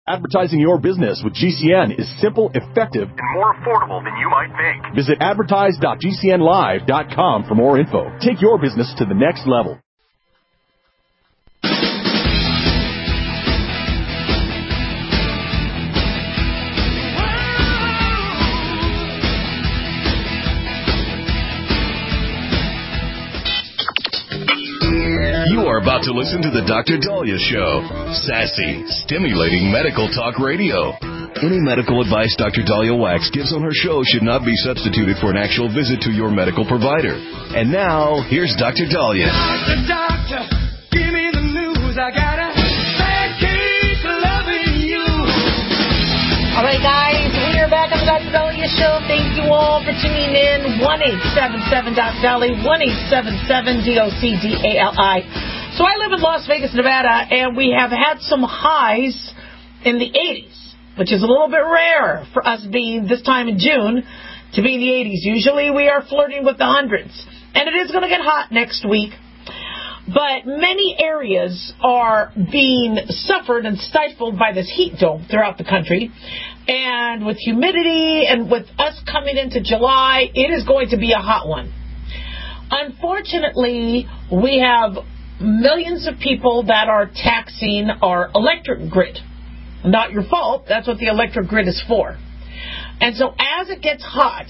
Advertising your business with GCN is simple, effective, and more affordable than you might think. Visit advertise.gcnlive.com for more info. Take your business to the next level. You are about to listen to the Dr. Daliah Show. Sassy, stimulating medical talk radio. Any medical advice Dr. Daliah Wax gives on her show should not be substituted for an actual visit to your medical provider. And now, here's Dr. Daliah. Doctor, give me the news. I got a bad case of loving you. All right, guys, we are back on the Dr. Daliah Show. Thank you all for tuning in. 1-877-Dr. 1-877-DOCDALI. So I live in Las Vegas, Nevada, and we have had some highs in the 80s, which is a little bit rare for us being this time in June to be in the 80s. Usually we are flirting with the hundreds, and it is going to get hot next week. But many areas are being suffered and stifled by this heat dome throughout the country. And with humidity and with us coming into July, it is going to be a hot one. Unfortunately, we have millions of people that are taxing our electric grid. Not your fault. That's what the electric grid is for. And so as it gets hot,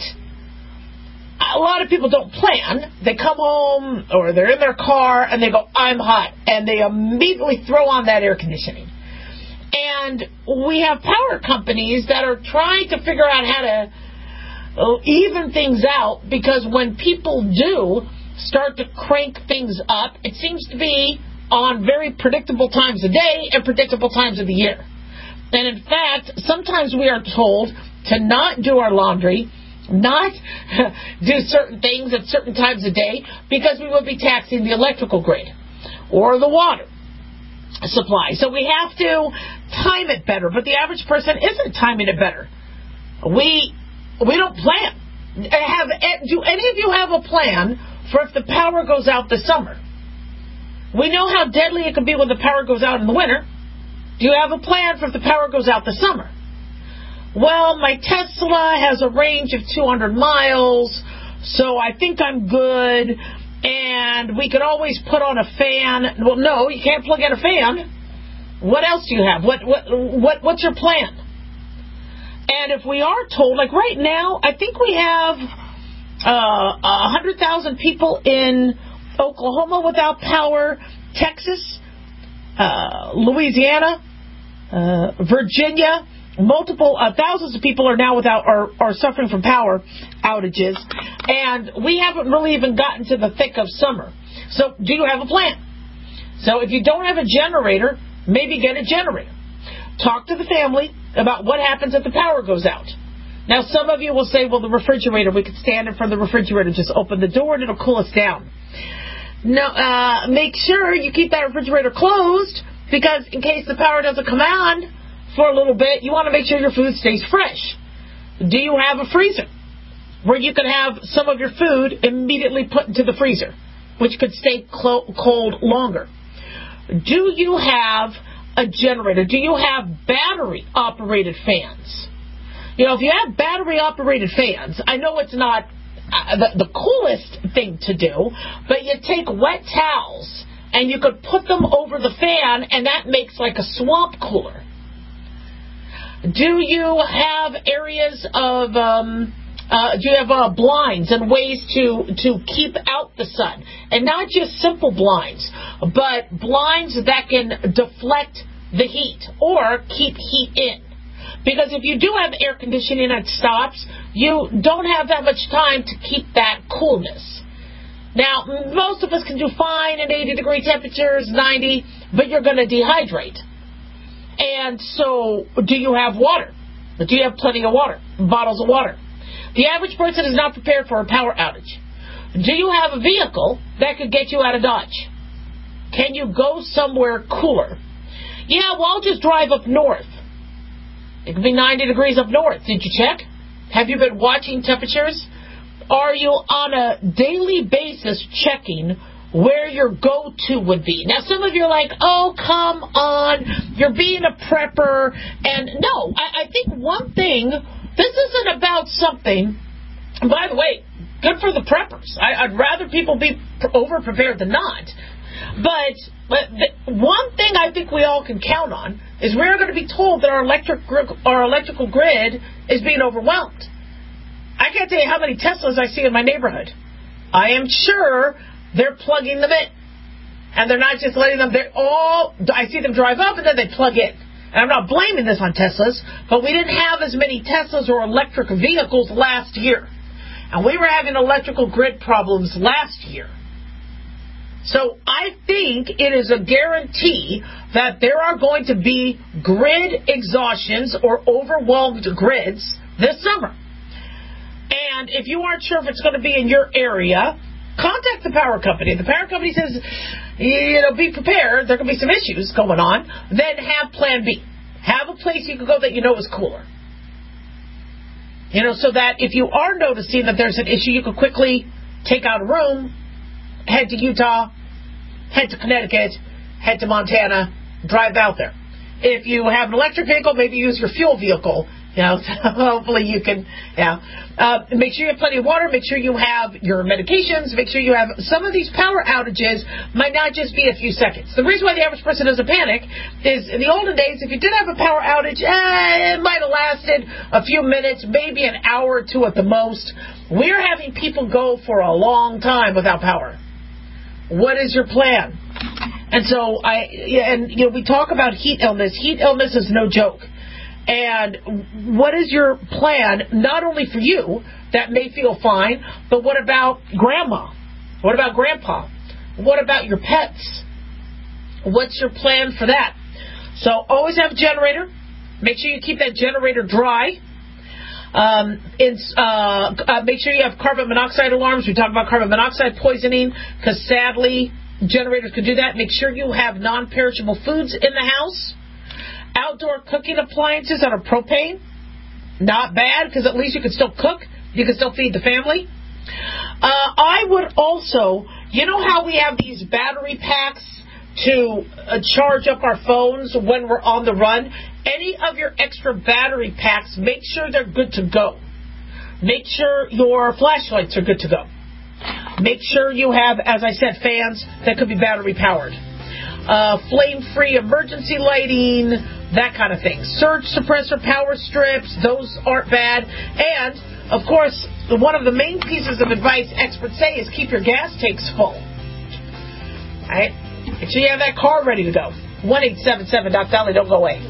a lot of people don't plan. They come home or they're in their car and they go, I'm hot. And they immediately throw on that air conditioning. And we have power companies that are trying to figure out how to even things out, because when people do start to crank things up, it seems to be on very predictable times of day and predictable times of the year. And in fact, sometimes we are told to not do our laundry, not do certain things at certain times of day, because we will be taxing the electrical grid or the water supply. So we have to time it better, but the average person isn't timing it better. We don't plan. Do any of you have a plan for if the power goes out this summer? We know how deadly it can be when the power goes out in the winter. Do you have a plan for if the power goes out this summer? Well, my Tesla has a range of 200 miles, so I think I'm good, and we could always put on a fan. Well, no, you can't plug in a fan. What else do you have? What's your plan? And if we are told, like right now, I think we have 100,000 people in Oklahoma without power, Texas, Louisiana, Virginia, multiple thousands of people are now are suffering from power outages, and we haven't really even gotten to the thick of summer. So do you have a plan? So if you don't have a generator, maybe get a generator. Talk to the family about what happens if the power goes out. Now, some of you will say, well, the refrigerator, we could stand in front of the refrigerator, just open the door and it'll cool us down. No, make sure you keep that refrigerator closed, because in case the power doesn't come on for a little bit, you want to make sure your food stays fresh. Do you have a freezer where you can have some of your food immediately put into the freezer, which could stay cold longer? Do you have a generator? Do you have battery-operated fans? You know, if you have battery-operated fans, I know it's not the coolest thing to do, but you take wet towels and you could put them over the fan, and that makes like a swamp cooler. Do you have areas of, do you have blinds and ways to keep out the sun? And not just simple blinds, but blinds that can deflect the heat or keep heat in. Because if you do have air conditioning and it stops, you don't have that much time to keep that coolness. Now, most of us can do fine at 80-degree temperatures, 90, but you're going to dehydrate. And so, do you have water? Do you have plenty of water? Bottles of water? The average person is not prepared for a power outage. Do you have a vehicle that could get you out of Dodge? Can you go somewhere cooler? Yeah, well, I'll just drive up north. It could be 90 degrees up north. Did you check? Have you been watching temperatures? Are you on a daily basis checking where your go-to would be. Now, some of you are like, oh, come on, you're being a prepper. And no, I think one thing, this isn't about something, by the way, good for the preppers. I'd rather people be over-prepared than not. But one thing I think we all can count on is we're going to be told that our electrical grid is being overwhelmed. I can't tell you how many Teslas I see in my neighborhood. I am sure they're plugging them in. And they're not just letting them, I see them drive up and then they plug in. And I'm not blaming this on Teslas, but we didn't have as many Teslas or electric vehicles last year. And we were having electrical grid problems last year. So I think it is a guarantee that there are going to be grid exhaustions or overwhelmed grids this summer. And if you aren't sure if it's going to be in your area, contact the power company. If the power company says, be prepared, there are going to be some issues going on, then have plan B. Have a place you can go that you know is cooler. So that if you are noticing that there's an issue, you can quickly take out a room, head to Utah, head to Connecticut, head to Montana, drive out there. If you have an electric vehicle, maybe use your fuel vehicle. Hopefully you can, make sure you have plenty of water, make sure you have your medications, make sure you have, some of these power outages might not just be a few seconds. The reason why the average person doesn't panic is in the olden days, if you did have a power outage, it might have lasted a few minutes, maybe an hour or two at the most. We're having people go for a long time without power. What is your plan? And so we talk about heat illness. Heat illness is no joke. And what is your plan, not only for you, that may feel fine, but what about grandma? What about grandpa? What about your pets? What's your plan for that? So always have a generator. Make sure you keep that generator dry. Make sure you have carbon monoxide alarms. We talk about carbon monoxide poisoning because sadly generators could do that. Make sure you have non-perishable foods in the house. Outdoor cooking appliances on a propane, not bad, because at least you can still cook. You can still feed the family. I would also, how we have these battery packs to charge up our phones when we're on the run? Any of your extra battery packs, make sure they're good to go. Make sure your flashlights are good to go. Make sure you have, as I said, fans that could be battery powered. Flame-free emergency lighting, that kind of thing. Surge suppressor power strips, those aren't bad. And, of course, one of the main pieces of advice experts say is keep your gas tanks full. All right? Make sure you have that car ready to go. 1-877-DOC-DOLLY, don't go away.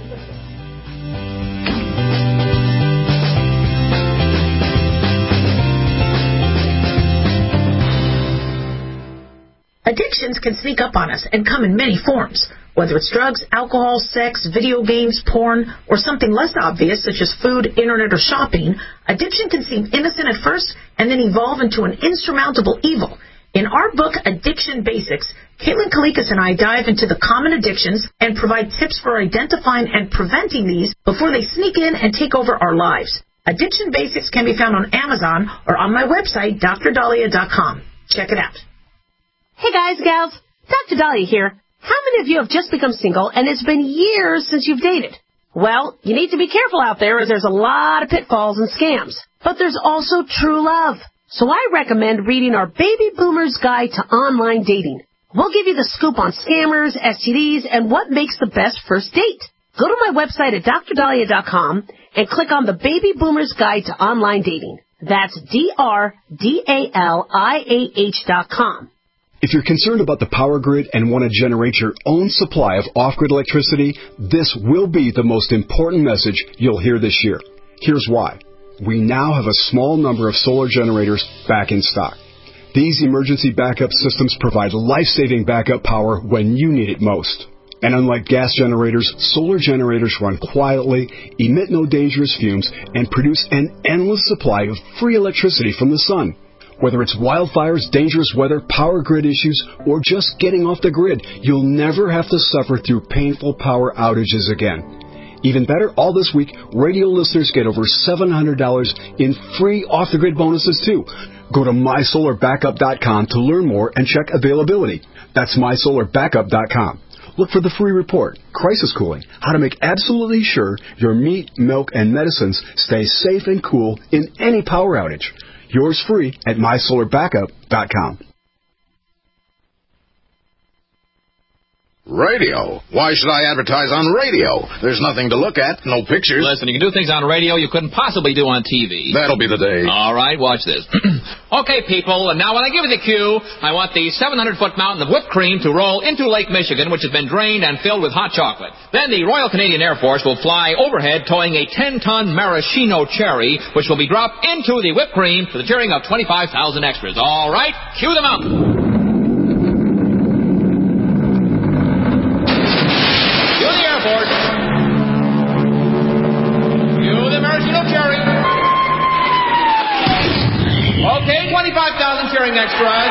Addictions can sneak up on us and come in many forms. Whether it's drugs, alcohol, sex, video games, porn, or something less obvious such as food, internet, or shopping, addiction can seem innocent at first and then evolve into an insurmountable evil. In our book, Addiction Basics, Caitlin Kalikas and I dive into the common addictions and provide tips for identifying and preventing these before they sneak in and take over our lives. Addiction Basics can be found on Amazon or on my website, DrDahlia.com. Check it out. Hey guys, gals, Dr. Dahlia here. How many of you have just become single and it's been years since you've dated? Well, you need to be careful out there as there's a lot of pitfalls and scams. But there's also true love. So I recommend reading our Baby Boomer's Guide to Online Dating. We'll give you the scoop on scammers, STDs, and what makes the best first date. Go to my website at DrDahlia.com and click on the Baby Boomer's Guide to Online Dating. That's DrDahlia.com. If you're concerned about the power grid and want to generate your own supply of off-grid electricity, this will be the most important message you'll hear this year. Here's why. We now have a small number of solar generators back in stock. These emergency backup systems provide life-saving backup power when you need it most. And unlike gas generators, solar generators run quietly, emit no dangerous fumes, and produce an endless supply of free electricity from the sun. Whether it's wildfires, dangerous weather, power grid issues, or just getting off the grid, you'll never have to suffer through painful power outages again. Even better, all this week, radio listeners get over $700 in free off-the-grid bonuses, too. Go to MySolarBackup.com to learn more and check availability. That's MySolarBackup.com. Look for the free report, Crisis Cooling, how to make absolutely sure your meat, milk, and medicines stay safe and cool in any power outage. Yours free at MySolarBackup.com. Radio? Why should I advertise on radio? There's nothing to look at, no pictures. Listen, you can do things on radio you couldn't possibly do on TV. That'll be the day. All right, watch this. Okay, people, and now when I give you the cue, I want the 700-foot mountain of whipped cream to roll into Lake Michigan, which has been drained and filled with hot chocolate. Then the Royal Canadian Air Force will fly overhead towing a 10-ton maraschino cherry, which will be dropped into the whipped cream to the cheering of 25,000 extras. All right, cue the mountain. Okay, 25,000 cheering extras.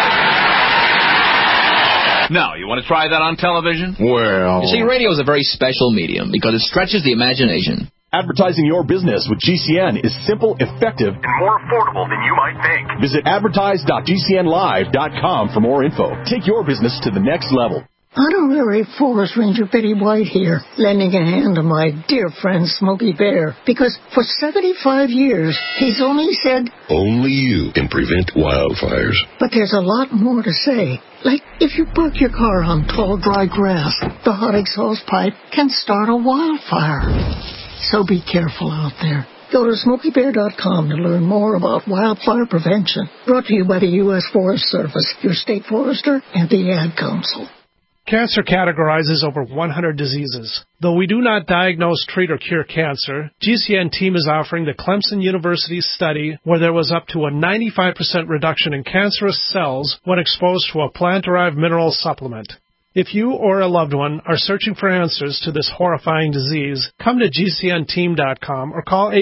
Now, you want to try that on television? Well... You see, radio is a very special medium because it stretches the imagination. Advertising your business with GCN is simple, effective, and more affordable than you might think. Visit advertise.gcnlive.com for more info. Take your business to the next level. Honorary Forest Ranger Betty White here, lending a hand to my dear friend Smokey Bear, because for 75 years, he's only said, only you can prevent wildfires. But there's a lot more to say. Like, if you park your car on tall, dry grass, the hot exhaust pipe can start a wildfire. So be careful out there. Go to SmokeyBear.com to learn more about wildfire prevention. Brought to you by the U.S. Forest Service, your state forester, and the Ad Council. Cancer categorizes over 100 diseases. Though we do not diagnose, treat, or cure cancer, GCN team is offering the Clemson University study where there was up to a 95% reduction in cancerous cells when exposed to a plant-derived mineral supplement. If you or a loved one are searching for answers to this horrifying disease, come to GCNteam.com or call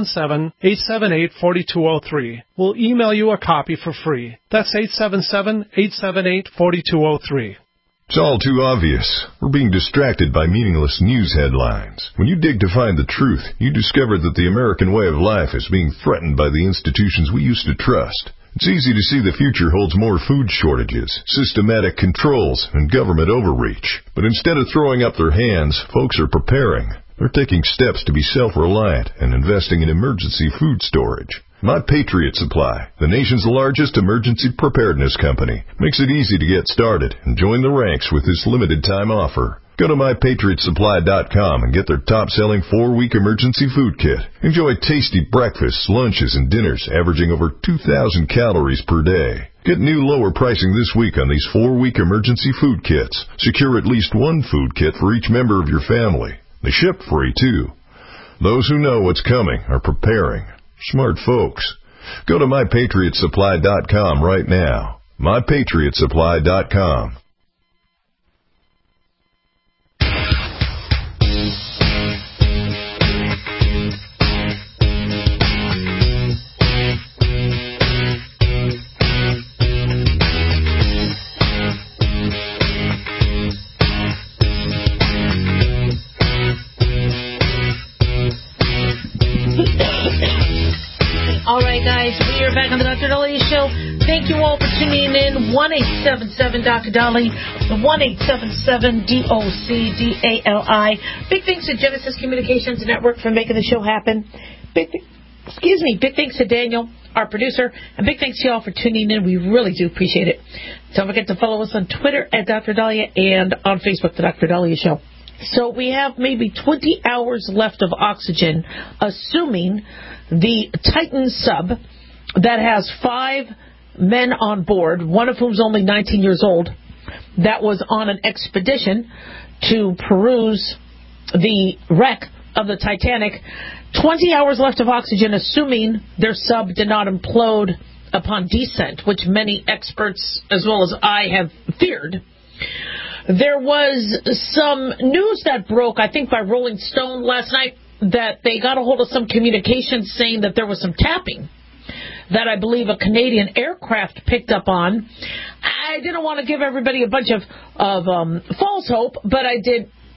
877-878-4203. We'll email you a copy for free. That's 877-878-4203. It's all too obvious. We're being distracted by meaningless news headlines. When you dig to find the truth, you discover that the American way of life is being threatened by the institutions we used to trust. It's easy to see the future holds more food shortages, systematic controls, and government overreach. But instead of throwing up their hands, folks are preparing. They're taking steps to be self-reliant and investing in emergency food storage. My Patriot Supply, the nation's largest emergency preparedness company, makes it easy to get started and join the ranks with this limited-time offer. Go to MyPatriotSupply.com and get their top-selling 4-week emergency food kit. Enjoy tasty breakfasts, lunches, and dinners averaging over 2,000 calories per day. Get new lower pricing this week on these 4-week emergency food kits. Secure at least one food kit for each member of your family. They ship free, too. Those who know what's coming are preparing. Smart folks. Go to MyPatriotSupply.com right now. MyPatriotSupply.com. All right, guys, we are back on the Dr. Dolly Show. Thank you all for tuning in. 1-877-Dr. Dolly, 1-877-DOCDALI. Big thanks to Genesis Communications Network for making the show happen. Big thanks to Daniel, our producer, and big thanks to y'all for tuning in. We really do appreciate it. Don't forget to follow us on Twitter at Dr. Dahlia and on Facebook, The Dr. Dahlia Show. So we have maybe 20 hours left of oxygen, assuming the Titan sub that has 5 men on board, one of whom's only 19 years old, that was on an expedition to peruse the wreck of the Titanic. 20 hours left of oxygen, assuming their sub did not implode upon descent, which many experts, as well as I, have feared. There was some news that broke, I think by Rolling Stone last night, that they got a hold of some communications saying that there was some tapping that I believe a Canadian aircraft picked up on. I didn't want to give everybody a bunch of false hope, but I did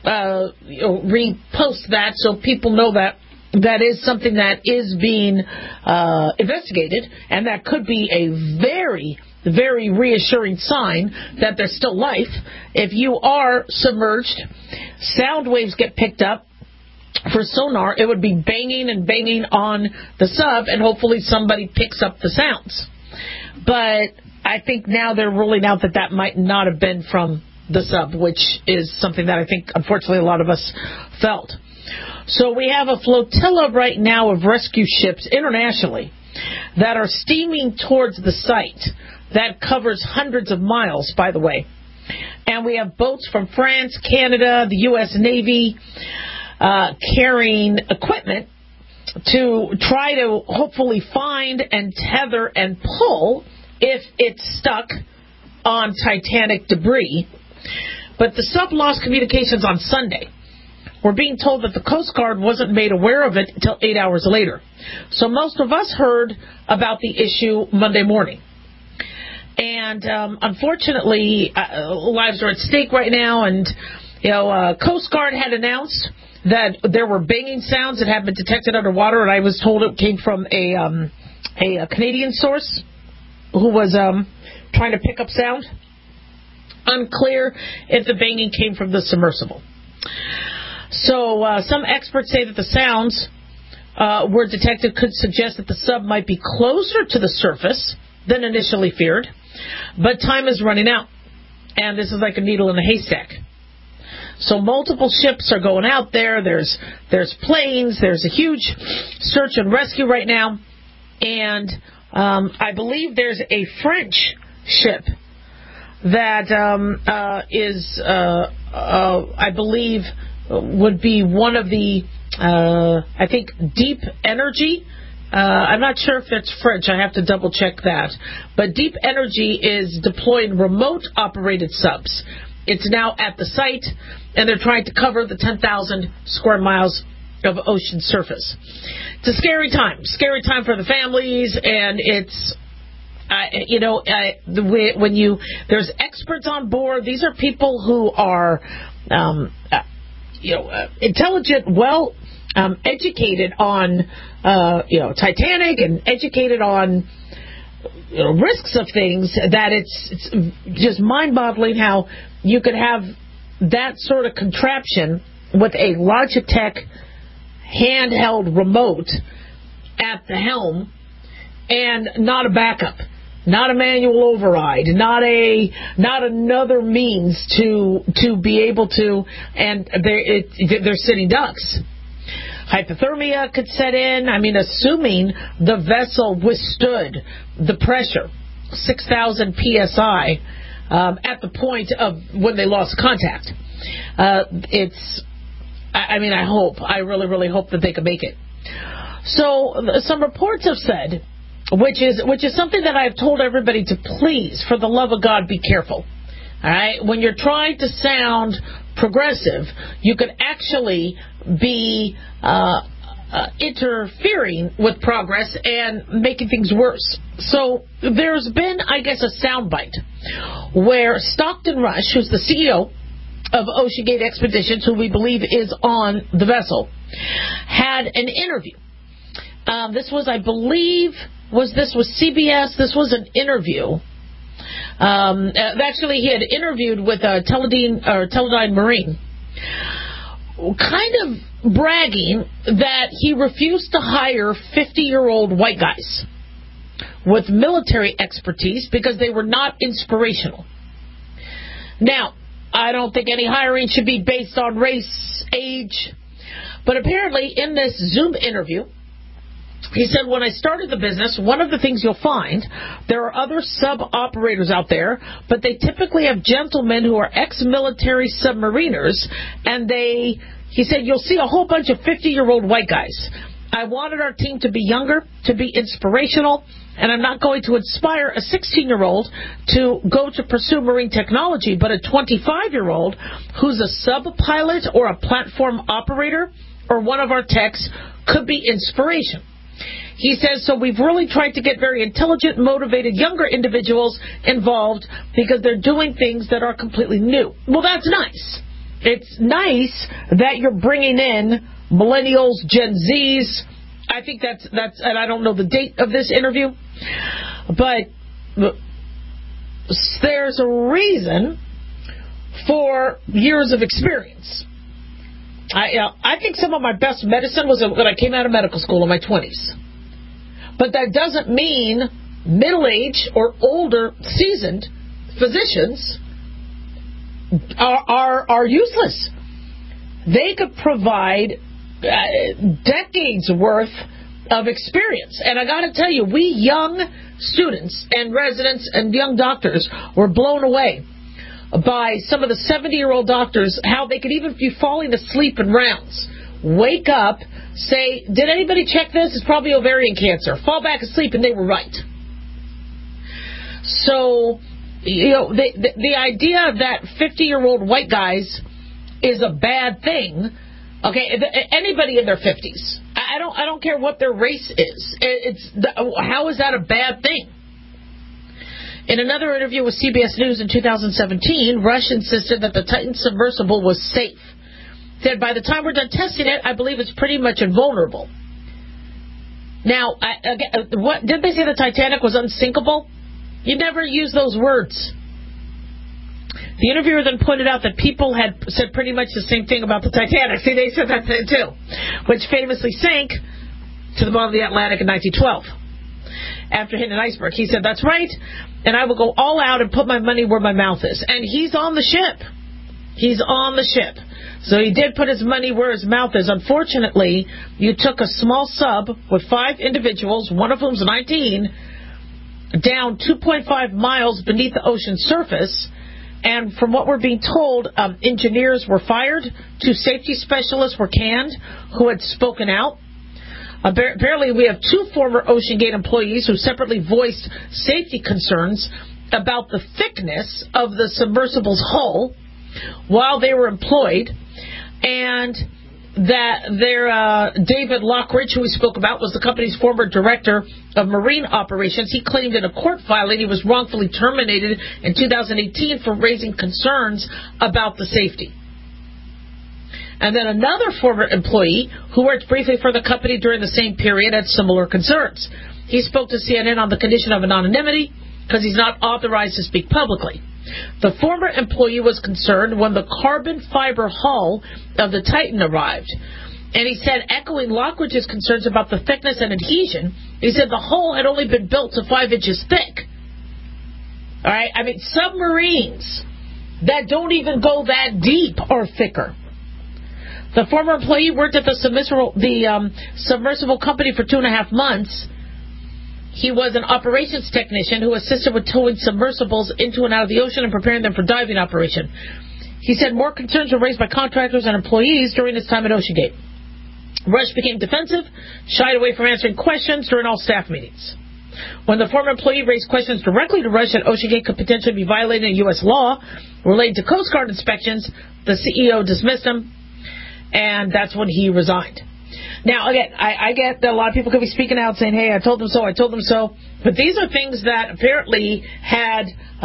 repost that so people know that that is something that is being investigated, and that could be a very, very reassuring sign that there's still life. If you are submerged, sound waves get picked up. For sonar, it would be banging and banging on the sub, and hopefully somebody picks up the sounds. But I think now they're ruling out that that might not have been from the sub, which is something that I think, unfortunately, a lot of us felt. So we have a flotilla right now of rescue ships internationally that are steaming towards the site. That covers hundreds of miles, by the way. And we have boats from France, Canada, the U.S. Navy, carrying equipment to try to hopefully find and tether and pull if it's stuck on Titanic debris. But the sub lost communications on Sunday. We're being told that the Coast Guard wasn't made aware of it until 8 hours later. So most of us heard about the issue Monday morning. And unfortunately, lives are at stake right now. And, Coast Guard had announced that there were banging sounds that had been detected underwater, and I was told it came from a Canadian source who was trying to pick up sound. Unclear if the banging came from the submersible. So some experts say that the sounds were detected could suggest that the sub might be closer to the surface than initially feared, but time is running out, and this is like a needle in a haystack. So multiple ships are going out there. There's planes. There's a huge search and rescue right now. And I believe there's a French ship that is, I believe, would be one of the, I think, Deep Energy. I'm not sure if it's French. I have to double check that. But Deep Energy is deploying remote operated subs. It's now at the site, and they're trying to cover the 10,000 square miles of ocean surface. It's a scary time for the families, and it's, when there's experts on board. These are people who are, intelligent, well, educated on, Titanic, and educated on risks of things, that it's just mind-boggling how you could have that sort of contraption with a Logitech handheld remote at the helm and not a backup, not a manual override, not another means to be able to, and they're sitting ducks. Hypothermia could set in. I mean, assuming the vessel withstood the pressure, 6,000 psi, at the point of when they lost contact. I really, really hope that they can make it. So some reports have said, which is something that I've told everybody to please, for the love of God, be careful. All right, when you're trying to sound progressive, you could actually be interfering with progress and making things worse. So there's been, I guess, a soundbite where Stockton Rush, who's the CEO of OceanGate Expeditions, who we believe is on the vessel, had an interview. This was, I believe, was CBS. This was an interview. Actually, he had interviewed with Teledyne Marine, kind of bragging that he refused to hire 50-year-old white guys with military expertise because they were not inspirational. Now, I don't think any hiring should be based on race, age, but apparently in this Zoom interview, he said, when I started the business, one of the things you'll find, there are other sub-operators out there, but they typically have gentlemen who are ex-military submariners, and he said, you'll see a whole bunch of 50-year-old white guys. I wanted our team to be younger, to be inspirational, and I'm not going to inspire a 16-year-old to go to pursue marine technology, but a 25-year-old who's a sub-pilot or a platform operator or one of our techs could be inspiration. He says, so we've really tried to get very intelligent, motivated, younger individuals involved because they're doing things that are completely new. Well, that's nice. it's nice that you're bringing in millennials, Gen Zs. I think that's, and I don't know the date of this interview, but there's a reason for years of experience. I think some of my best medicine was when I came out of medical school in my 20s. But that doesn't mean middle-aged or older seasoned physicians are useless. They could provide decades worth of experience. And I got to tell you, we young students and residents and young doctors were blown away by some of the 70-year-old doctors, how they could even be falling asleep in rounds. Wake up, say, did anybody check this? It's probably ovarian cancer. Fall back asleep, and they were right. So, the idea that 50-year-old white guys is a bad thing, okay, anybody in their 50s, I don't care what their race is. How is that a bad thing? In another interview with CBS News in 2017, Rush insisted that the Titan submersible was safe. Said, by the time we're done testing it, I believe it's pretty much invulnerable. Now, what did they say the Titanic was unsinkable? You never use those words. The interviewer then pointed out that people had said pretty much the same thing about the Titanic. See, they said that too, which famously sank to the bottom of the Atlantic in 1912 after hitting an iceberg. He said, that's right, and I will go all out and put my money where my mouth is. And he's on the ship. He's on the ship. So he did put his money where his mouth is. Unfortunately, you took a small sub with 5 individuals, one of whom's 19, down 2.5 miles beneath the ocean surface. And from what we're being told, engineers were fired. 2 safety specialists were canned who had spoken out. Apparently, we have 2 former OceanGate employees who separately voiced safety concerns about the thickness of the submersible's hull while they were employed, and that David Lockridge, who we spoke about, was the company's former director of marine operations. He claimed in a court filing he was wrongfully terminated in 2018 for raising concerns about the safety. And then another former employee who worked briefly for the company during the same period had similar concerns. He spoke to CNN on the condition of anonymity because he's not authorized to speak publicly. The former employee was concerned when the carbon fiber hull of the Titan arrived. And he said, echoing Lockridge's concerns about the thickness and adhesion, he said the hull had only been built to 5 inches thick. All right? I mean, submarines that don't even go that deep are thicker. The former employee worked at the submersible company for 2.5 months. He was an operations technician who assisted with towing submersibles into and out of the ocean and preparing them for diving operation. He said more concerns were raised by contractors and employees during his time at OceanGate. Rush became defensive, shied away from answering questions during all staff meetings. When the former employee raised questions directly to Rush that OceanGate could potentially be violating U.S. law related to Coast Guard inspections, the CEO dismissed him, and that's when he resigned. Now, again, I get that a lot of people could be speaking out saying, hey, I told them so, I told them so. But these are things that apparently had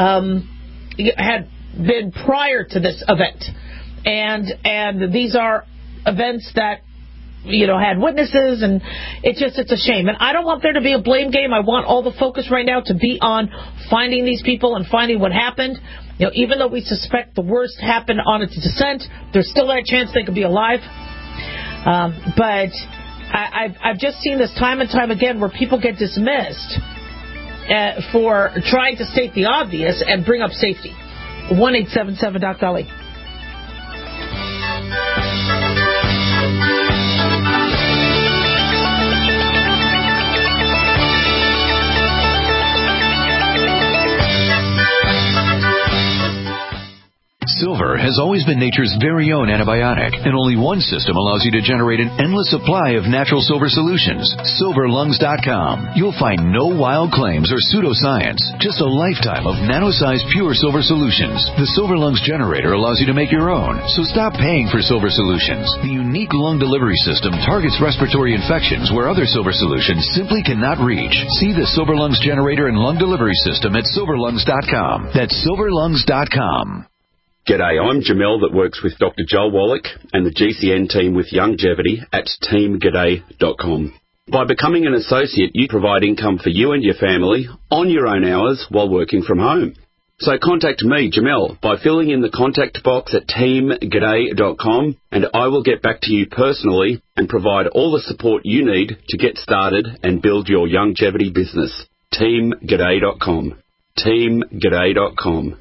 been prior to this event. And these are events that, had witnesses, and it's a shame. And I don't want there to be a blame game. I want all the focus right now to be on finding these people and finding what happened. Even though we suspect the worst happened on its descent, there's still that chance they could be alive. But I've just seen this time and time again where people get dismissed for trying to state the obvious and bring up safety. 1-877-DOC-DOLLY. Silver has always been nature's very own antibiotic, and only one system allows you to generate an endless supply of natural silver solutions. SilverLungs.com. You'll find no wild claims or pseudoscience, just a lifetime of nano-sized pure silver solutions. The Silver Lungs generator allows you to make your own, so stop paying for silver solutions. The unique lung delivery system targets respiratory infections where other silver solutions simply cannot reach. See the Silver Lungs generator and lung delivery system at SilverLungs.com. That's SilverLungs.com. G'day, I'm Jamel that works with Dr. Joel Wallach and the GCN team with Longevity at teamg'day.com. By becoming an associate, you provide income for you and your family on your own hours while working from home. So contact me, Jamel, by filling in the contact box at teamg'day.com, and I will get back to you personally and provide all the support you need to get started and build your longevity business. teamg'day.com. teamg'day.com.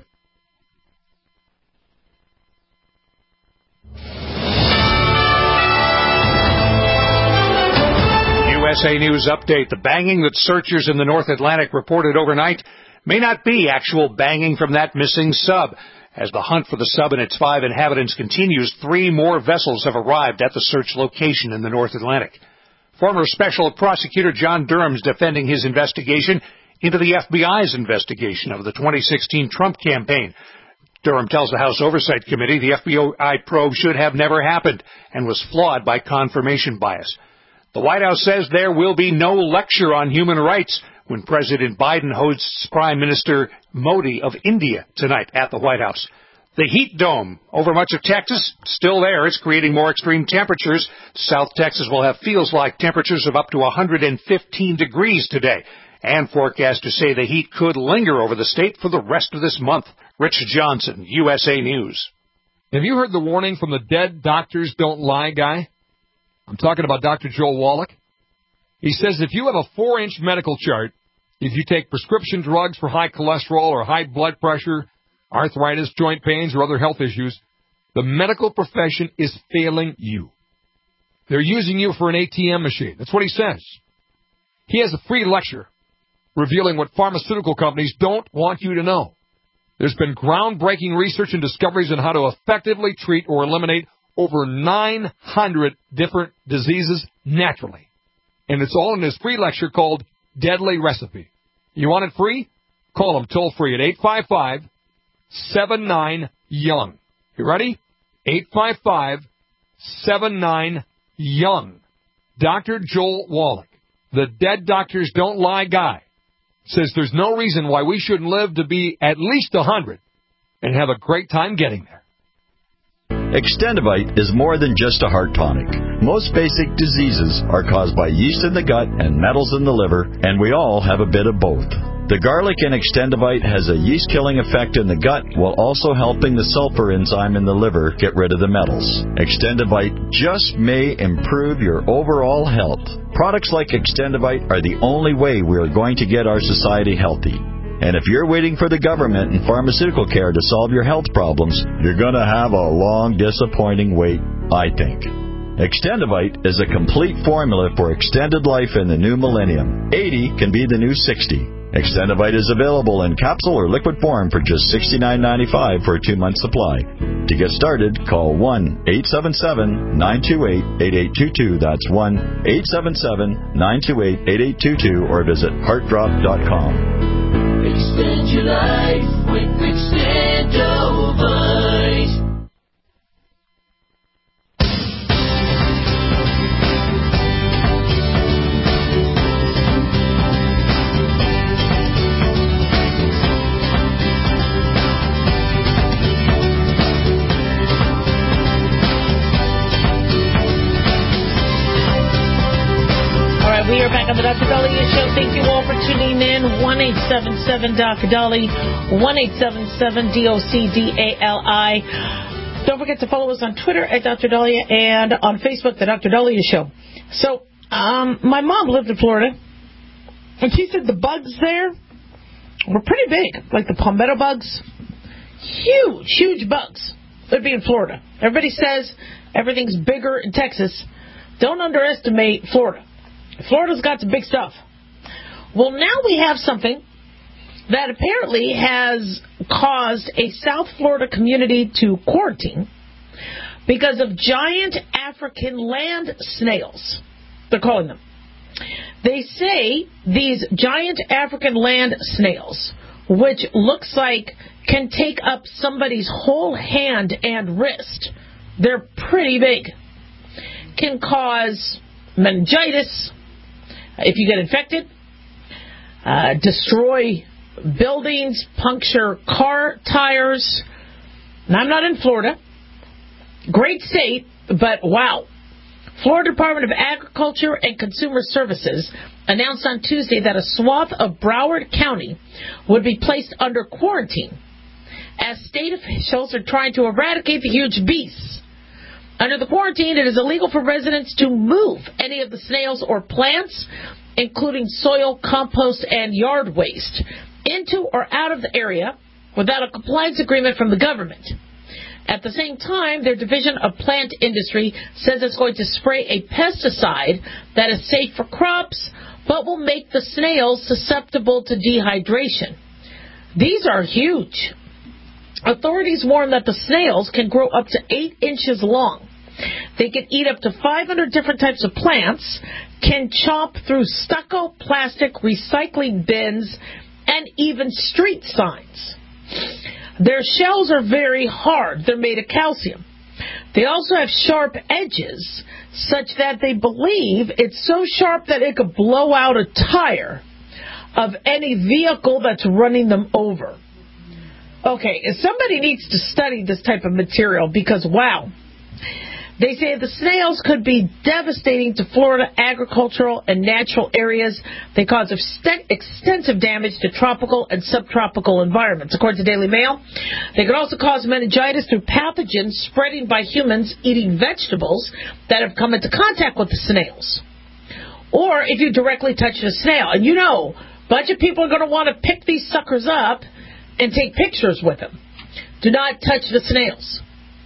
USA News Update. The banging that searchers in the North Atlantic reported overnight may not be actual banging from that missing sub. As the hunt for the sub and its 5 inhabitants continues, 3 more vessels have arrived at the search location in the North Atlantic. Former Special Prosecutor John Durham is defending his investigation into the FBI's investigation of the 2016 Trump campaign. Durham tells the House Oversight Committee the FBI probe should have never happened and was flawed by confirmation bias. The White House says there will be no lecture on human rights when President Biden hosts Prime Minister Modi of India tonight at the White House. The heat dome over much of Texas, still there. It's creating more extreme temperatures. South Texas will have feels-like temperatures of up to 115 degrees today. And forecasters say the heat could linger over the state for the rest of this month. Rich Johnson, USA News. Have you heard the warning from the dead doctors don't lie guy? I'm talking about Dr. Joel Wallach. He says if you have a 4-inch medical chart, if you take prescription drugs for high cholesterol or high blood pressure, arthritis, joint pains, or other health issues, the medical profession is failing you. They're using you for an ATM machine. That's what he says. He has a free lecture revealing what pharmaceutical companies don't want you to know. There's been groundbreaking research and discoveries on how to effectively treat or eliminate over 900 different diseases naturally. And it's all in his free lecture called Deadly Recipe. You want it free? Call him toll free at 855-79-YOUNG. You ready? 855-79-YOUNG. Dr. Joel Wallach, the dead doctors don't lie guy, says there's no reason why we shouldn't live to be at least 100 and have a great time getting there. Extendivite is more than just a heart tonic. Most basic diseases are caused by yeast in the gut and metals in the liver, and we all have a bit of both. The garlic in Extendivite has a yeast-killing effect in the gut while also helping the sulfur enzyme in the liver get rid of the metals. Extendivite just may improve your overall health. Products like Extendivite are the only way we are going to get our society healthy. And if you're waiting for the government and pharmaceutical care to solve your health problems, you're going to have a long, disappointing wait, I think. Extendivite is a complete formula for extended life in the new millennium. 80 can be the new 60. Extendivite is available in capsule or liquid form for just $69.95 for a 2-month supply. To get started, call 1-877-928-8822. That's 1-877-928-8822 or visit heartdrop.com. Extend your life with Extendivite. We are back on the Dr. Dahlia Show. Thank you all for tuning in. 1-877-Dr. 1-877-DOCDALI. Don't forget to follow us on Twitter at Dr. Dahlia and on Facebook, the Dr. Dahlia Show. So, my mom lived in Florida, and she said the bugs there were pretty big, like the palmetto bugs. Huge, huge bugs. They'd be in Florida. Everybody says everything's bigger in Texas. Don't underestimate Florida. Florida's got some big stuff. Well, now we have something that apparently has caused a South Florida community to quarantine because of giant African land snails, they're calling them. They say these giant African land snails, which looks like can take up somebody's whole hand and wrist, they're pretty big, can cause meningitis if you get infected, destroy buildings, puncture car tires. And I'm not in Florida. Great state, but wow. Florida Department of Agriculture and Consumer Services announced on Tuesday that a swath of Broward County would be placed under quarantine as state officials are trying to eradicate the huge beasts. Under the quarantine, it is illegal for residents to move any of the snails or plants, including soil, compost, and yard waste, into or out of the area without a compliance agreement from the government. At the same time, their Division of Plant Industry says it's going to spray a pesticide that is safe for crops, but will make the snails susceptible to dehydration. These are huge. Authorities warn that the snails can grow up to 8 inches long. They can eat up to 500 different types of plants, can chomp through stucco, plastic, recycling bins, and even street signs. Their shells are very hard. They're made of calcium. They also have sharp edges, such that they believe it's so sharp that it could blow out a tire of any vehicle that's running them over. Okay, somebody needs to study this type of material because, wow. They say the snails could be devastating to Florida agricultural and natural areas. They cause extensive damage to tropical and subtropical environments. According to Daily Mail, they could also cause meningitis through pathogens spreading by humans eating vegetables that have come into contact with the snails. Or if you directly touch a snail. And you know, a bunch of people are going to want to pick these suckers up and take pictures with them. Do not touch the snails.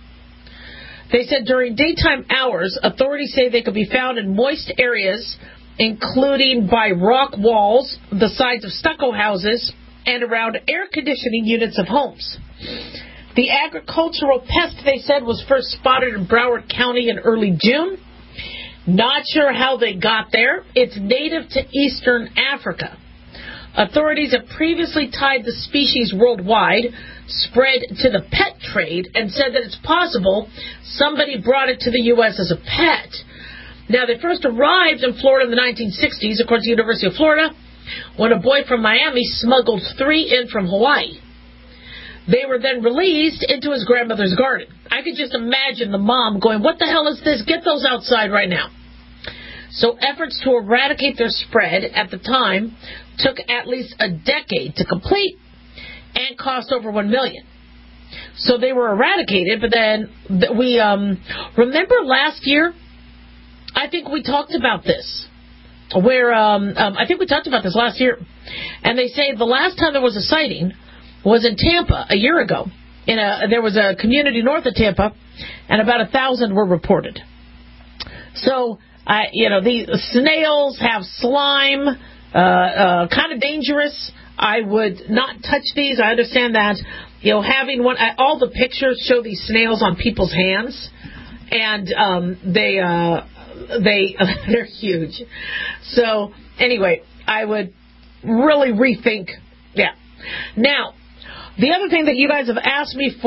They said during daytime hours, authorities say they could be found in moist areas, including by rock walls, the sides of stucco houses, and around air conditioning units of homes. The agricultural pest, they said, was first spotted in Broward County in early June. Not sure how they got there. It's native to eastern Africa. Authorities have previously tied the species worldwide, spread to the pet trade, and said that it's possible somebody brought it to the U.S. as a pet. Now, they first arrived in Florida in the 1960s, according to the University of Florida, when a boy from Miami smuggled 3 in from Hawaii. They were then released into his grandmother's garden. I could just imagine the mom going, "What the hell is this? Get those outside right now." So efforts to eradicate their spread at the time took at least a decade to complete and cost over $1 million. So they were eradicated, but then we remember last year, I think we talked about this, where I think we talked about this last year, and they say the last time there was a sighting was in Tampa a year ago. There was a community north of Tampa, and about 1,000 were reported. So, the snails have slime, kind of dangerous. I would not touch these. I understand that, having one, all the pictures show these snails on people's hands, and they're huge. So anyway, I would really rethink. Yeah. Now, the other thing that you guys have asked me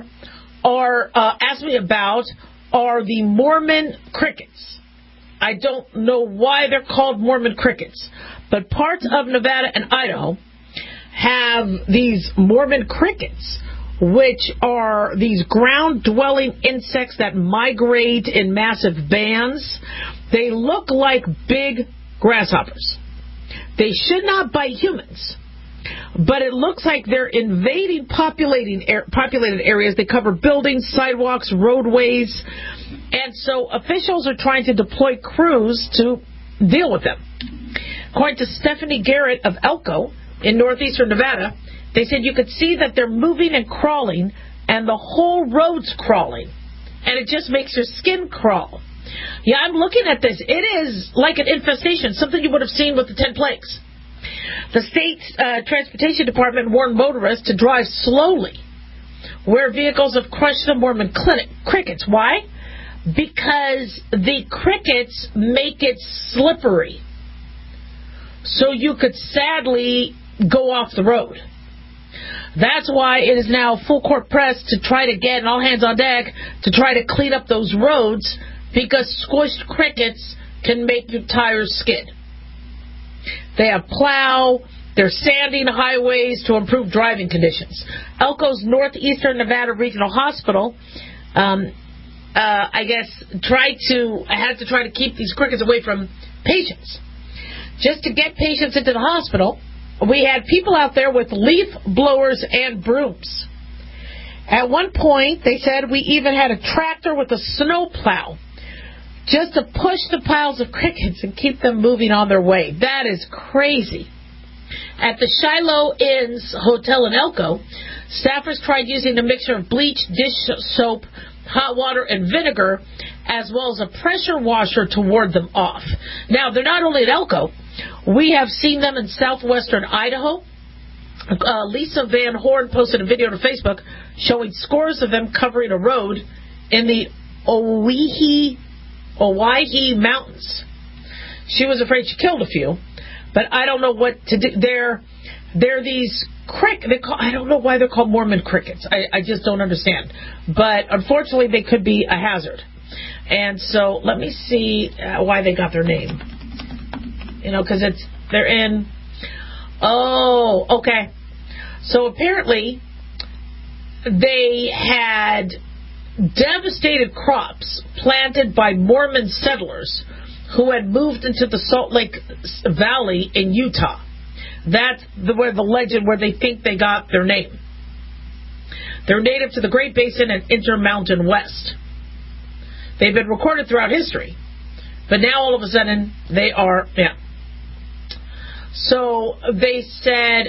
about are the Mormon crickets. I don't know why they're called Mormon crickets, but parts of Nevada and Idaho have these Mormon crickets, which are these ground-dwelling insects that migrate in massive bands. They look like big grasshoppers. They should not bite humans, but it looks like they're invading populated areas. They cover buildings, sidewalks, roadways, and so officials are trying to deploy crews to deal with them. According to Stephanie Garrett of Elko in northeastern Nevada, they said you could see that they're moving and crawling, and the whole road's crawling, and it just makes your skin crawl. Yeah, I'm looking at this. It is like an infestation, something you would have seen with the 10 plagues. The state's transportation department warned motorists to drive slowly where vehicles have crushed the Mormon crickets. Why? Because the crickets make it slippery. So you could sadly go off the road. That's why it is now full court press to try to get, and all hands on deck, to try to clean up those roads, because squished crickets can make your tires skid. They have plow, They're sanding highways to improve driving conditions. Elko's Northeastern Nevada Regional Hospital, I guess, had to try to keep these crickets away from patients. Just to get patients into the hospital, we had people out there with leaf blowers and brooms. At one point, they said we even had a tractor with a snow plow just to push the piles of crickets and keep them moving on their way. That is crazy. At the Shiloh Inns Hotel in Elko, staffers tried using a mixture of bleach, dish soap, hot water, and vinegar, as well as a pressure washer to ward them off. Now, they're not only at Elko. We have seen them in southwestern Idaho. Lisa Van Horn posted a video to Facebook showing scores of them covering a road in the Owyhee Mountains. She was afraid she killed a few, but I don't know what to do. They're these I don't know why they're called Mormon crickets. I just don't understand. But unfortunately, they could be a hazard. And so let me see why they got their name. Because they're in. Oh, okay. So apparently, they had devastated crops planted by Mormon settlers who had moved into the Salt Lake Valley in Utah. That's where the legend, where they think they got their name. They're native to the Great Basin and Intermountain West. They've been recorded throughout history, but now all of a sudden they are, So they said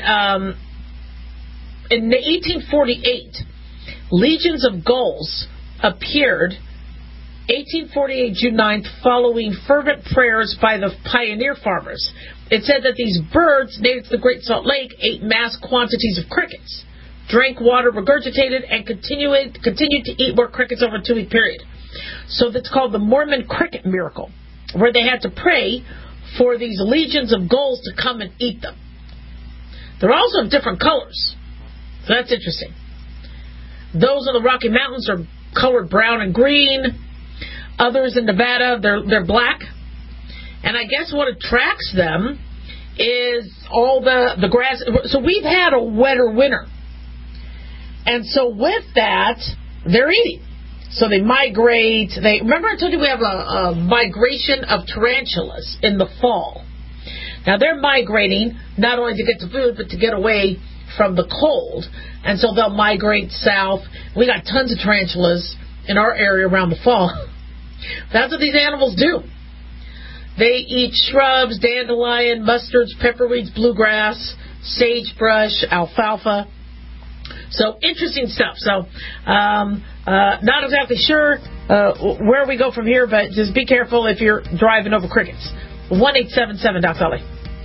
in 1848, legions of gulls appeared 1848 June 9th following fervent prayers by the pioneer farmers. It said that these birds native to the Great Salt Lake ate mass quantities of crickets, drank water, regurgitated, and continued to eat more crickets over a 2-week period. So that's called the Mormon cricket miracle, where they had to pray for these legions of gulls to come and eat them. They're also of different colors. So that's interesting. Those in the Rocky Mountains are colored brown and green. Others in Nevada, they're black. And I guess what attracts them is all the grass. So we've had a wetter winter. And so with that, they're eating. So they migrate. Remember I told you we have a migration of tarantulas in the fall. Now they're migrating not only to get to food, but to get away from the cold. And so they'll migrate south. We got tons of tarantulas in our area around the fall. That's what these animals do. They eat shrubs, dandelion, mustards, pepperweeds, bluegrass, sagebrush, alfalfa. So interesting stuff. So not exactly sure where we go from here, but just be careful if you're driving over crickets. 1-877-DOC-LA.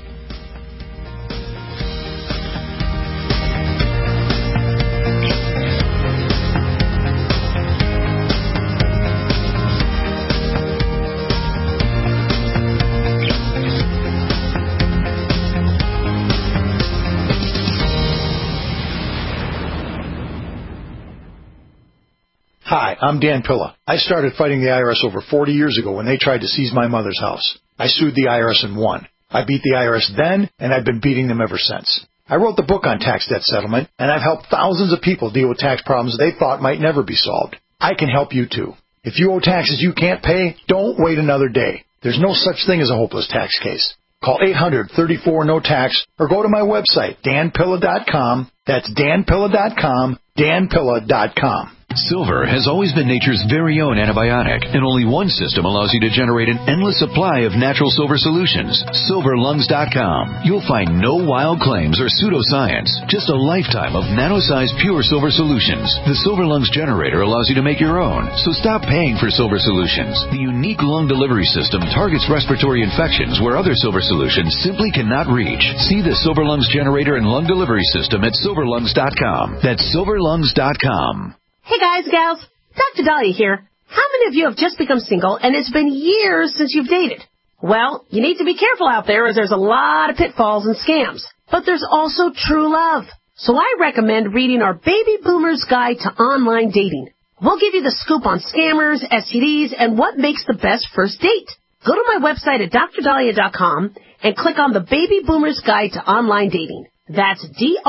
Hi, I'm Dan Pilla. I started fighting the IRS over 40 years ago when they tried to seize my mother's house. I sued the IRS and won. I beat the IRS then, and I've been beating them ever since. I wrote the book on tax debt settlement, and I've helped thousands of people deal with tax problems they thought might never be solved. I can help you too. If you owe taxes you can't pay, don't wait another day. There's no such thing as a hopeless tax case. Call 800-34-NO-TAX or go to my website, danpilla.com. That's danpilla.com, danpilla.com. Silver has always been nature's very own antibiotic, and only one system allows you to generate an endless supply of natural silver solutions. SilverLungs.com. You'll find no wild claims or pseudoscience, just a lifetime of nano-sized pure silver solutions. The Silver Lungs generator allows you to make your own, so stop paying for silver solutions. The unique lung delivery system targets respiratory infections where other silver solutions simply cannot reach. See the Silver Lungs generator and lung delivery system at SilverLungs.com. That's SilverLungs.com. Hey guys, gals, Dr. Dahlia here. How many of you have just become single and it's been years since you've dated? Well, you need to be careful out there as there's a lot of pitfalls and scams. But there's also true love. So I recommend reading our Baby Boomer's Guide to Online Dating. We'll give you the scoop on scammers, STDs, and what makes the best first date. Go to my website at drdahlia.com and click on the Baby Boomer's Guide to Online Dating. That's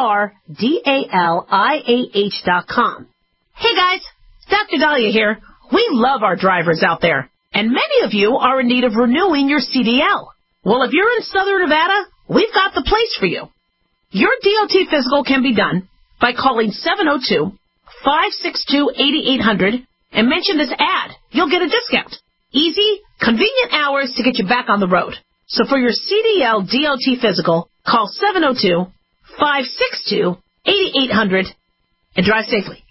DRDALIAH.com. Hey guys, Dr. Dahlia here. We love our drivers out there, and many of you are in need of renewing your CDL. Well, if you're in Southern Nevada, we've got the place for you. Your DOT physical can be done by calling 702-562-8800 and mention this ad. You'll get a discount. Easy, convenient hours to get you back on the road. So for your CDL DOT physical, call 702-562-8800 and drive safely.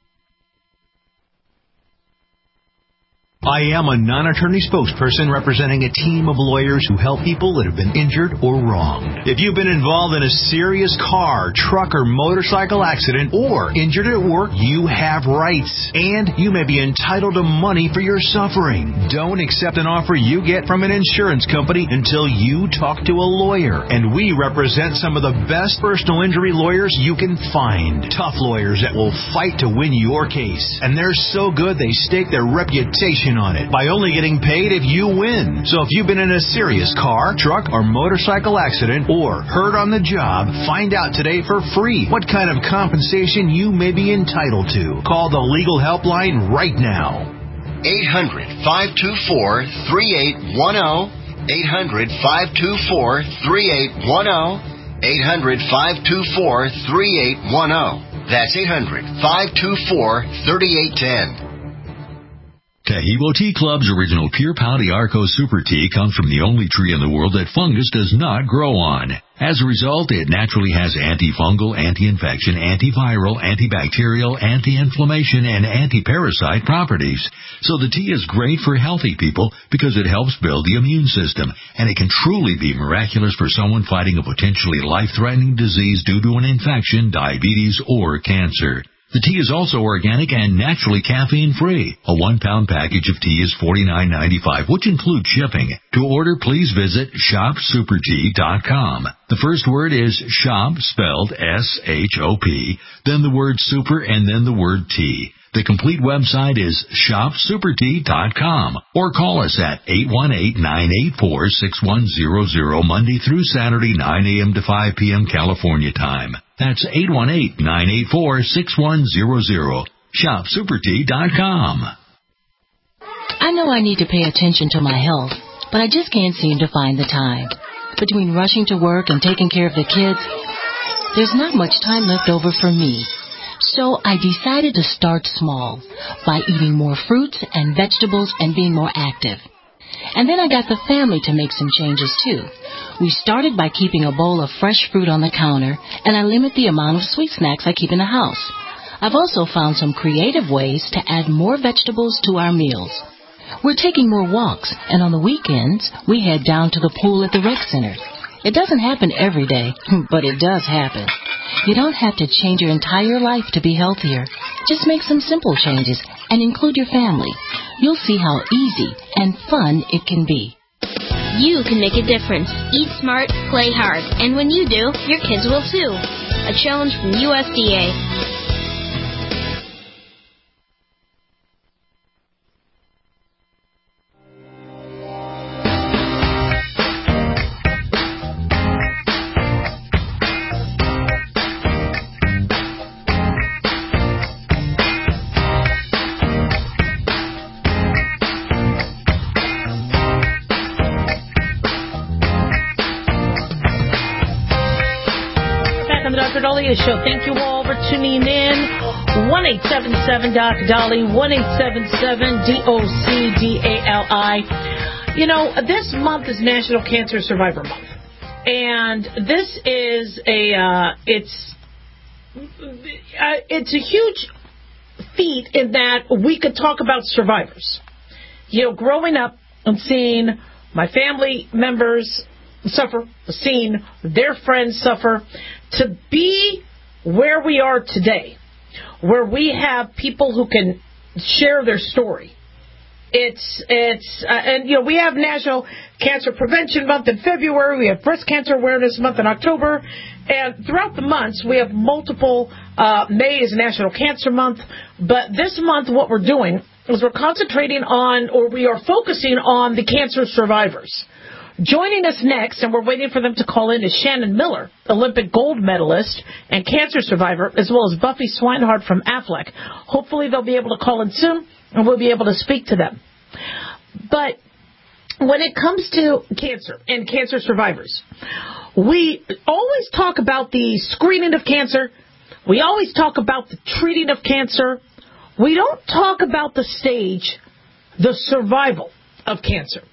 I am a non-attorney spokesperson representing a team of lawyers who help people that have been injured or wronged. If you've been involved in a serious car, truck, or motorcycle accident or injured at work, you have rights, and you may be entitled to money for your suffering. Don't accept an offer you get from an insurance company until you talk to a lawyer, and we represent some of the best personal injury lawyers you can find. Tough lawyers that will fight to win your case, and they're so good they stake their reputation on it by only getting paid if you win. So if you've been in a serious car, truck, or motorcycle accident or hurt on the job, find out today for free what kind of compensation you may be entitled to. Call the legal helpline right now. 800-524-3810. 800-524-3810. 800-524-3810. That's 800-524-3810. Tahibo Tea Club's original Pure Pau d'Arco Super Tea comes from the only tree in the world that fungus does not grow on. As a result, it naturally has antifungal, anti-infection, antiviral, antibacterial, anti-inflammation, and anti-parasite properties. So the tea is great for healthy people because it helps build the immune system, and it can truly be miraculous for someone fighting a potentially life-threatening disease due to an infection, diabetes, or cancer. The tea is also organic and naturally caffeine-free. A 1-pound package of tea is $49.95, which includes shipping. To order, please visit shopsupertea.com. The first word is shop, spelled S-H-O-P, then the word super, and then the word tea. The complete website is shopsupertea.com, or call us at 818-984-6100 Monday through Saturday, 9 a.m. to 5 p.m. California time. That's 818-984-6100. shopsupertea.com. I know I need to pay attention to my health, but I just can't seem to find the time. Between rushing to work and taking care of the kids, there's not much time left over for me. So I decided to start small by eating more fruits and vegetables and being more active. And then I got the family to make some changes too. We started by keeping a bowl of fresh fruit on the counter, and I limit the amount of sweet snacks I keep in the house. I've also found some creative ways to add more vegetables to our meals. We're taking more walks, and on the weekends, we head down to the pool at the rec center. It doesn't happen every day, but it does happen. You don't have to change your entire life to be healthier. Just make some simple changes and include your family. You'll see how easy and fun it can be. You can make a difference. Eat smart, play hard. And when you do, your kids will too. A challenge from USDA. Show. Thank you all for tuning in. 1-877-DOC-DOLLY, 1-877-DOC-DALI. You know, this month is National Cancer Survivor Month. And this is it's a huge feat in that we could talk about survivors. You know, growing up and seeing my family members suffer, seeing their friends suffer, to be where we are today, where we have people who can share their story. And you know, we have National Cancer Prevention Month in February, we have Breast Cancer Awareness Month in October, and throughout the months we have multiple. May is National Cancer Month, but this month what we're doing is we're concentrating on, or we are focusing on, the cancer survivors. Joining us next, and we're waiting for them to call in, is Shannon Miller, Olympic gold medalist and cancer survivor, as well as Buffy Swinehart from Aflac. Hopefully they'll be able to call in soon, and we'll be able to speak to them. But when it comes to cancer and cancer survivors, we always talk about the screening of cancer. We always talk about the treating of cancer. We don't talk about the stage, the survival of cancer.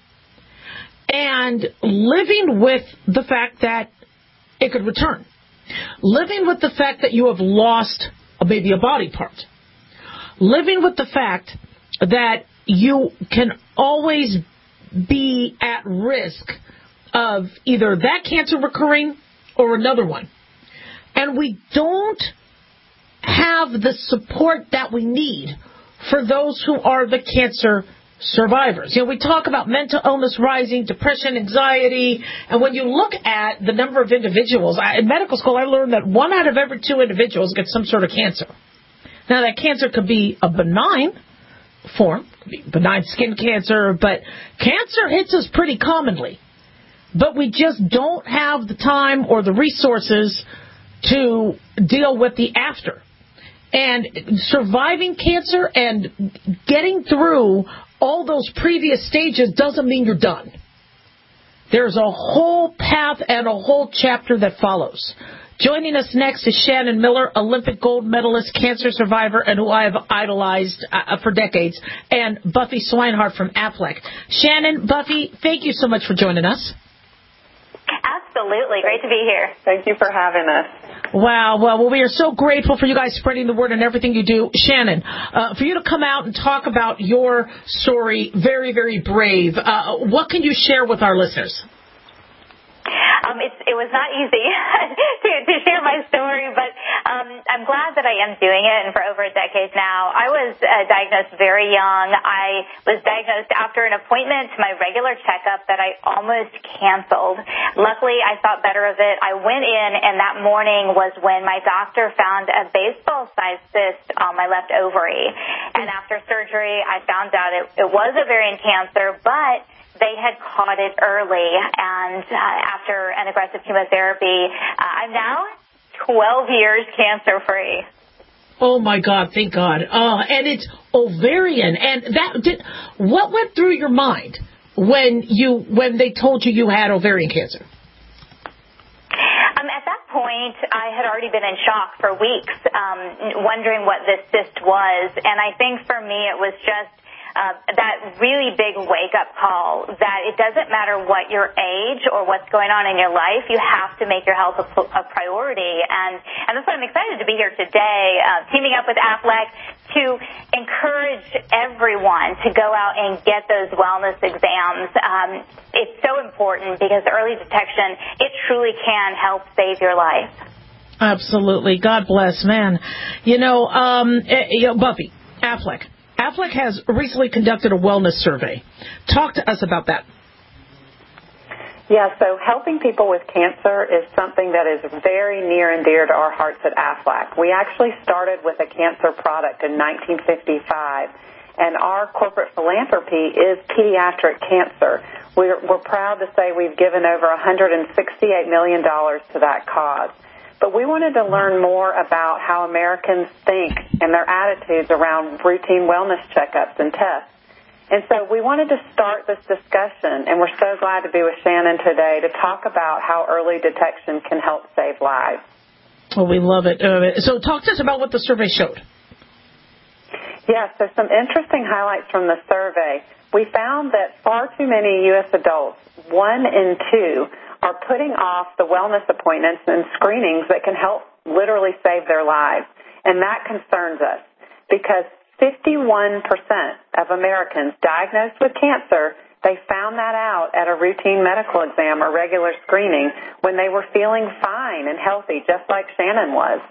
And living with the fact that it could return. Living with the fact that you have lost maybe a body part. Living with the fact that you can always be at risk of either that cancer recurring or another one. And we don't have the support that we need for those who are the cancer survivors. You know, we talk about mental illness rising, depression, anxiety, and when you look at the number of individuals, in medical school I learned that 1 out of every 2 individuals get some sort of cancer. Now that cancer could be a benign form, could be benign skin cancer, but cancer hits us pretty commonly. But we just don't have the time or the resources to deal with the after. And surviving cancer and getting through all those previous stages doesn't mean you're done. There's a whole path and a whole chapter that follows. Joining us next is Shannon Miller, Olympic gold medalist, cancer survivor, and who I have idolized for decades, and Buffy Swinehart from Aflac. Shannon, Buffy, thank you so much for joining us. Absolutely. Great to be here. Thank you for having us. Wow. Well, we are so grateful for you guys spreading the word and everything you do. Shannon, for you to come out and talk about your story, very, very brave. What can you share with our listeners? It was not easy to share my story, but I'm glad that I am doing it, and for over a decade now. I was diagnosed very young. I was diagnosed after an appointment to my regular checkup that I almost canceled. Luckily, I thought better of it. I went in, and that morning was when my doctor found a baseball-sized cyst on my left ovary. And after surgery, I found out it was ovarian cancer, but they had caught it early, and after an aggressive chemotherapy, I'm now 12 years cancer-free. Oh, my God, thank God. And it's ovarian. And what went through your mind when they told you had ovarian cancer? At that point, I had already been in shock for weeks, wondering what this cyst was. And I think for me it was just that really big wake-up call that it doesn't matter what your age or what's going on in your life, you have to make your health a priority. And that's why I'm excited to be here today, teaming up with Aflac to encourage everyone to go out and get those wellness exams. It's so important because early detection, it truly can help save your life. Absolutely. God bless, man. Buffy, Aflac. Aflac has recently conducted a wellness survey. Talk to us about that. Yeah, so helping people with cancer is something that is very near and dear to our hearts at Aflac. We actually started with a cancer product in 1955, and our corporate philanthropy is pediatric cancer. We're proud to say we've given over $168 million to that cause. But we wanted to learn more about how Americans think and their attitudes around routine wellness checkups and tests. And so we wanted to start this discussion, and we're so glad to be with Shannon today to talk about how early detection can help save lives. Oh, we love it. So talk to us about what the survey showed. Yeah, so some interesting highlights from the survey. We found that far too many U.S. adults, 1 in 2, are putting off the wellness appointments and screenings that can help literally save their lives. And that concerns us because 51% of Americans diagnosed with cancer, they found that out at a routine medical exam or regular screening when they were feeling fine and healthy, just like Shannon was.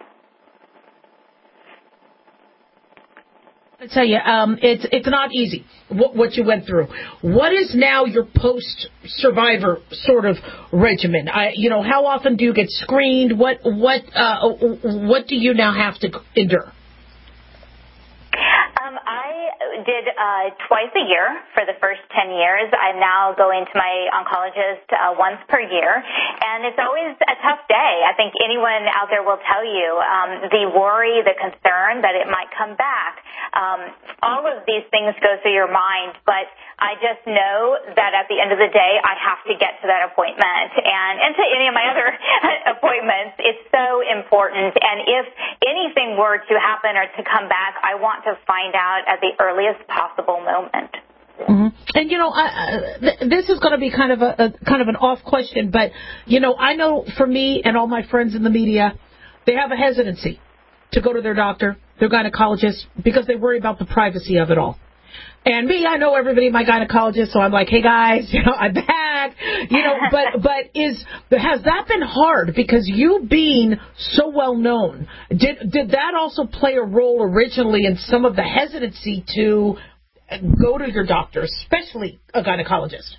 I tell you, it's not easy what you went through. What is now your post-survivor sort of regimen? How often do you get screened? What do you now have to endure? I did twice a year for the first 10 years. I'm now going to my oncologist once per year, and it's always a tough day. I think anyone out there will tell you the worry, the concern that it might come back. All of these things go through your mind, but I just know that at the end of the day, I have to get to that appointment. And to any of my other appointments, it's so important. And if anything were to happen or to come back, I want to find out at the earliest possible moment. Mm-hmm. And this is going to be kind of an off question, but I know for me and all my friends in the media, they have a hesitancy to go to their doctor, their gynecologist, because they worry about the privacy of it all. And me, I know everybody, my gynecologist, so I'm like, hey guys, I'm back, but has that been hard? Because you being so well known, did that also play a role originally in some of the hesitancy to go to your doctor, especially a gynecologist?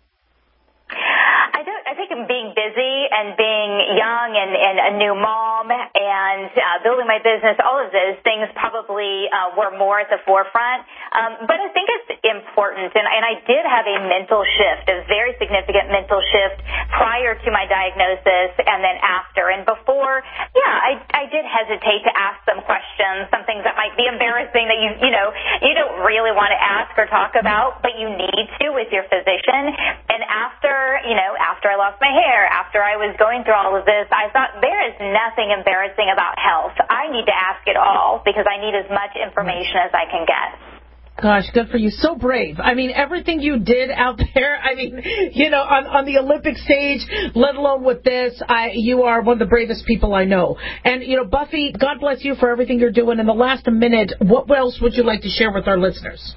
I think being busy and being young and a new mom and building my business, all of those things probably were more at the forefront. But I think it's important, and I did have a mental shift, a very significant mental shift prior to my diagnosis and then after. And before, I did hesitate to ask some questions, some things that might be embarrassing that you don't really want to ask or talk about, but you need to with your physician. And after I lost my hair, after I was going through all of this, I thought there is nothing embarrassing about health. I need to ask it all because I need as much information as I can get. Gosh, good for you. So brave. I mean, everything you did out there, on the Olympic stage, let alone with this, you are one of the bravest people I know. And, Buffy, God bless you for everything you're doing. In the last minute, what else would you like to share with our listeners?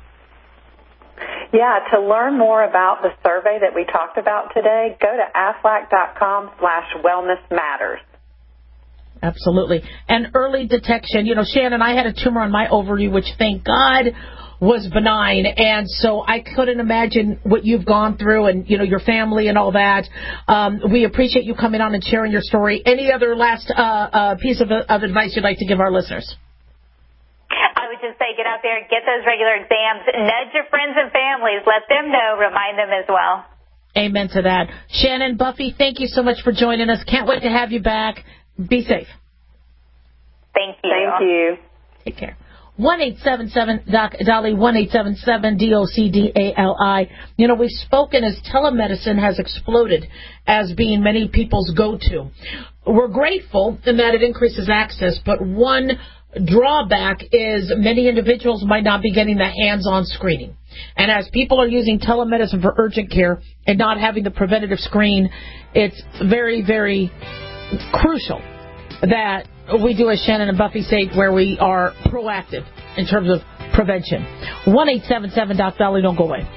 Yeah, to learn more about the survey that we talked about today, go to aflac.com/wellnessmatters. Absolutely. And early detection. Shannon, I had a tumor on my ovary, which, thank God, was benign. And so I couldn't imagine what you've gone through and, your family and all that. We appreciate you coming on and sharing your story. Any other last piece of advice you'd like to give our listeners? I would just say get out there, get those regular exams, nudge your friends and families, let them know, remind them as well. Amen to that. Shannon, Buffy, thank you so much for joining us. Can't wait to have you back. Be safe. Thank you. Thank you. Take care. 1-877-DOC-DOLLY, 1-877-DOCDALI. We've spoken as telemedicine has exploded as being many people's go-to. We're grateful in that it increases access, but one drawback is many individuals might not be getting the hands-on screening. And as people are using telemedicine for urgent care and not having the preventative screen, it's very, very crucial that we do, as Shannon and Buffy say, where we are proactive in terms of prevention. 1-877-DOC-DOLLY, don't go away.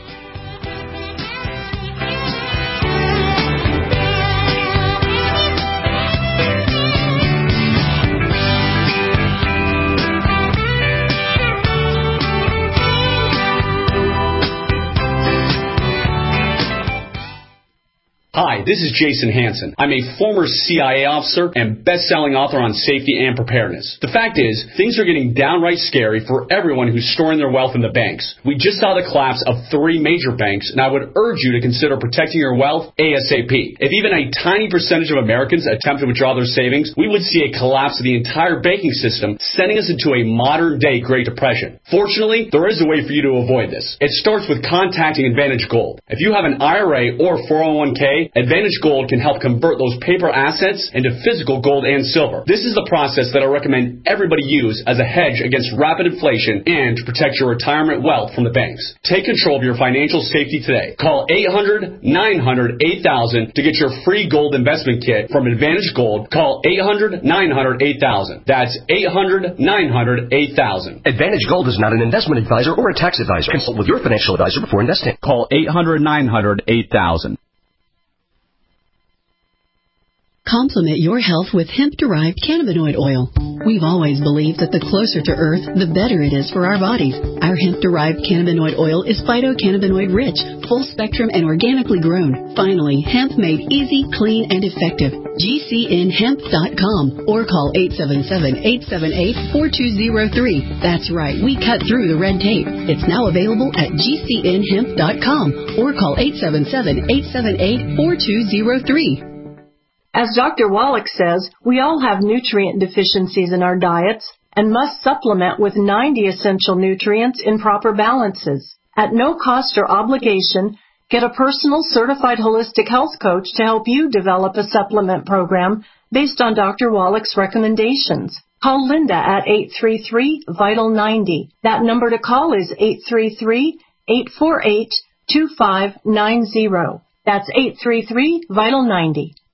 Hi, this is Jason Hansen. I'm a former CIA officer and best-selling author on safety and preparedness. The fact is, things are getting downright scary for everyone who's storing their wealth in the banks. We just saw the collapse of 3 major banks, and I would urge you to consider protecting your wealth ASAP. If even a tiny percentage of Americans attempt to withdraw their savings, we would see a collapse of the entire banking system, sending us into a modern-day Great Depression. Fortunately, there is a way for you to avoid this. It starts with contacting Advantage Gold. If you have an IRA or 401k, Advantage Gold can help convert those paper assets into physical gold and silver. This is the process that I recommend everybody use as a hedge against rapid inflation and to protect your retirement wealth from the banks. Take control of your financial safety today. Call 800-900-8000 to get your free gold investment kit from Advantage Gold. Call 800-900-8000. That's 800-900-8000. Advantage Gold is not an investment advisor or a tax advisor. Consult with your financial advisor before investing. Call 800-900-8000. Complement your health with hemp-derived cannabinoid oil. We've always believed that the closer to Earth, the better it is for our bodies. Our hemp-derived cannabinoid oil is phytocannabinoid rich, full spectrum, and organically grown. Finally, hemp made easy, clean, and effective. GCNhemp.com or call 877-878-4203. That's right, we cut through the red tape. It's now available at GCNhemp.com or call 877-878-4203. As Dr. Wallach says, we all have nutrient deficiencies in our diets and must supplement with 90 essential nutrients in proper balances. At no cost or obligation, get a personal certified holistic health coach to help you develop a supplement program based on Dr. Wallach's recommendations. Call Linda at 833-VITAL-90. That number to call is 833-848-2590. That's 833-VITAL-90.